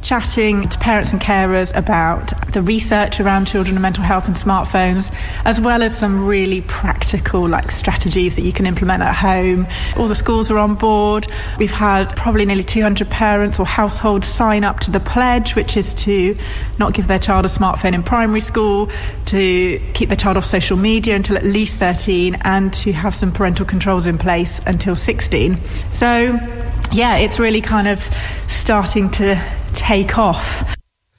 chatting to parents and carers about the research around children and mental health and smartphones, as well as some really practical strategies that you can implement at home. All the schools are on board. We've had probably nearly 200 parents or households sign up to the pledge, which is to not give their child a smartphone in primary school, to keep their child off social media until at least 13, and to have some parental controls in place until 16. So, yeah, it's really kind of starting to take off.